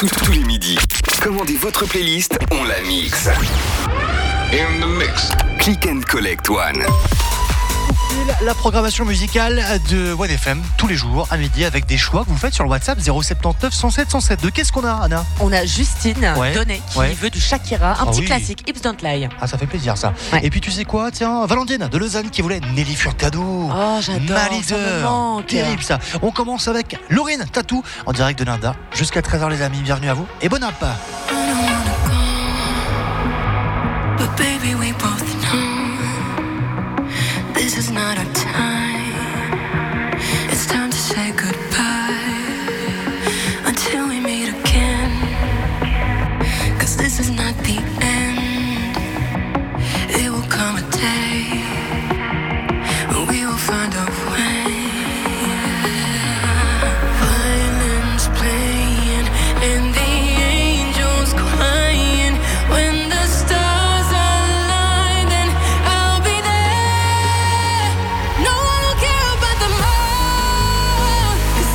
Tous les midis. Commandez votre playlist, on la mixe. In the mix. Click and Collect One. La programmation musicale de One FM tous les jours à midi avec des choix que vous faites sur le WhatsApp 079 107 107. De qu'est-ce qu'on a, Anna? On a Justine Donnet qui veut du Shakira, un petit classique, Hips Don't Lie. Ah, ça fait plaisir ça. Et puis tu sais quoi, tiens, Valentine de Lausanne qui voulait Nelly Furtado. Oh, j'adore. Ma leader. Terrible ça. On commence avec Laurine Tatou en direct de Linda jusqu'à 13h les amis. Bienvenue à vous et bon app. But baby, we both know this is not our time. It's time to say goodbye until we meet again. 'Cause this is not the end. It will come a day when we will find a way. Violins playing and the angels crying when the stars align, then I'll be there. No one will care about them all, 'cause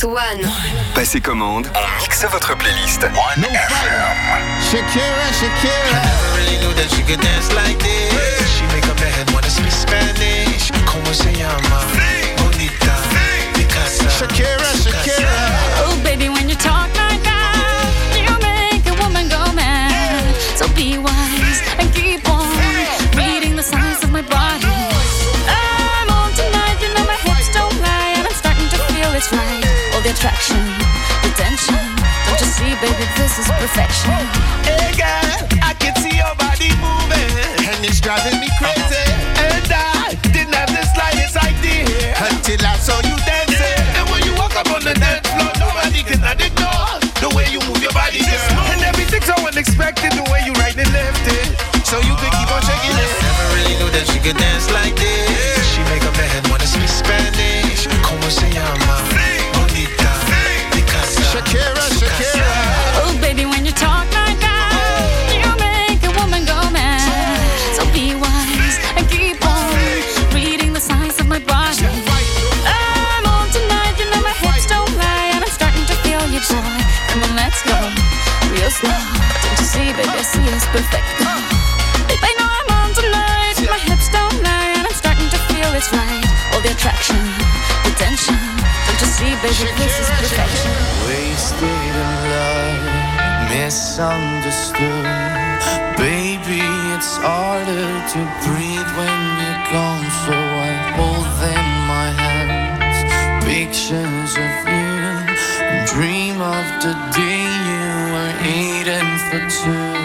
Mix One. Passez commande, on mixe votre playlist. One Shakira, Shakira. I never really knew that she could dance like this. She make up her head wanna speak Spanish. Como se llama? Bonita, Picasa. Shakira, Shakira. Oh baby, when you talk like that, you make a woman go mad. So be wise and keep on reading the signs of my body. I'm on tonight, you know my hips don't lie, and I'm starting to feel it's right. All the attraction, the tension. Don't you see, baby, this is perfection. Hey girl, I can see your body moving, and it's driving me crazy. And I didn't have the slightest idea until I saw you dancing. And when you walk up on the dance floor, nobody can ignore the way you move your body, girl. And everything's so unexpected, the way you right and left it, so you could keep on shaking it. Never really knew that she could dance like this. She make up her head wanna speak Spanish. Como se llama? Bonita, Picasa. Shakira, Shakira. Oh baby, when you talk like that, you make a woman go mad. So be wise and keep on reading the signs of my body. I'm on tonight, you know my hips don't lie, and I'm starting to feel you, boy. Come on, let's go real slow. Don't you see, baby, I see it's perfect. Babe, I know I'm on tonight, my hips don't lie, and I'm starting to feel it's right. All the attraction, the tension. Don't you see, baby, this is perfection. Wasted in love, misunderstood. Baby, it's harder to breathe when you're gone, so I hold in my hands pictures of you and dream of the day you were eating for two.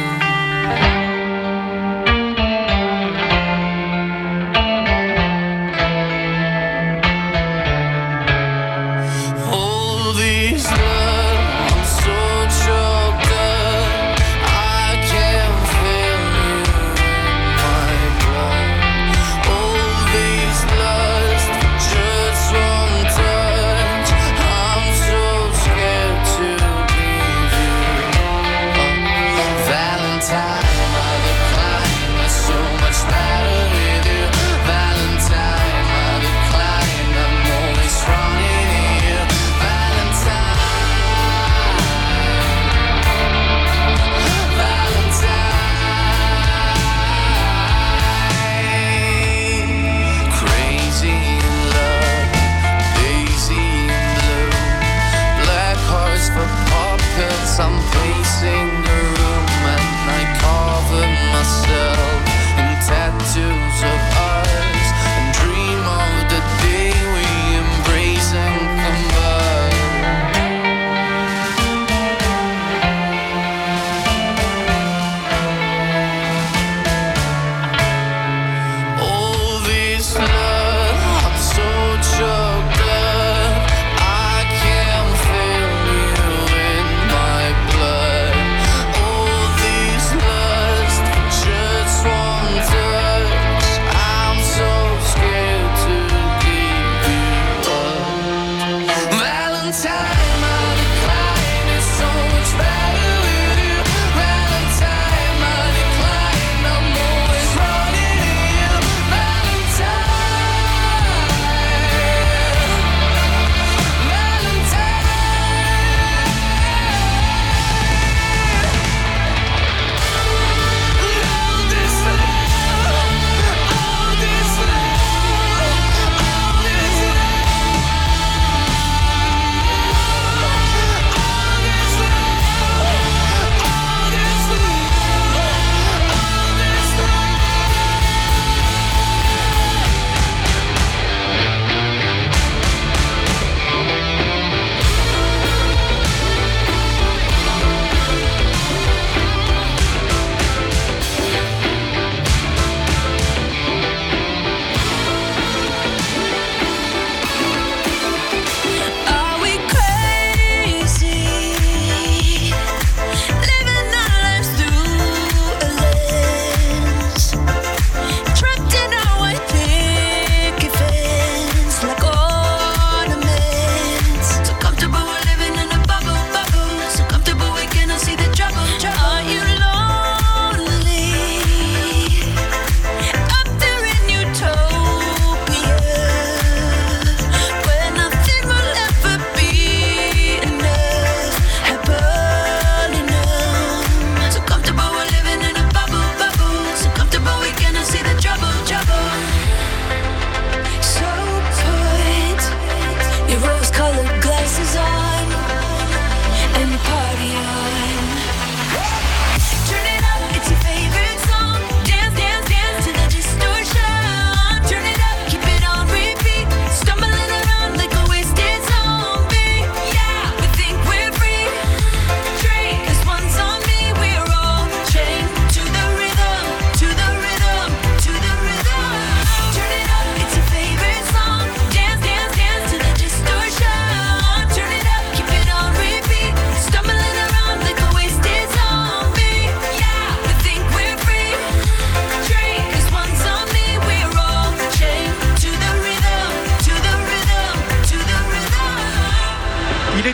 Just one touch, I'm so scared to be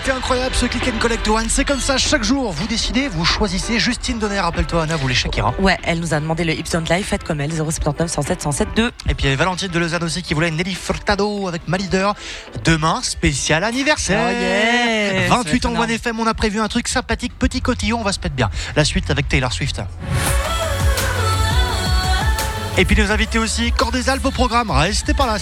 été incroyable ce Click and Collect One. C'est comme ça, chaque jour, vous décidez, vous choisissez. Justine Donner, rappelle-toi, Anna, vous voulez Shakira. Ouais, elle nous a demandé le Hips Don't Lie, faites comme elle, 079 107 107 2. Et puis il y avait Valentine de Lausanne aussi qui voulait Nelly Furtado avec ma leader. Demain, spécial anniversaire. Oh yeah, 28 ans One FM, on a prévu un truc sympathique, petit cotillon, on va se mettre bien. La suite avec Taylor Swift. Et puis nos invités aussi, Corps des Alpes au programme, restez par là.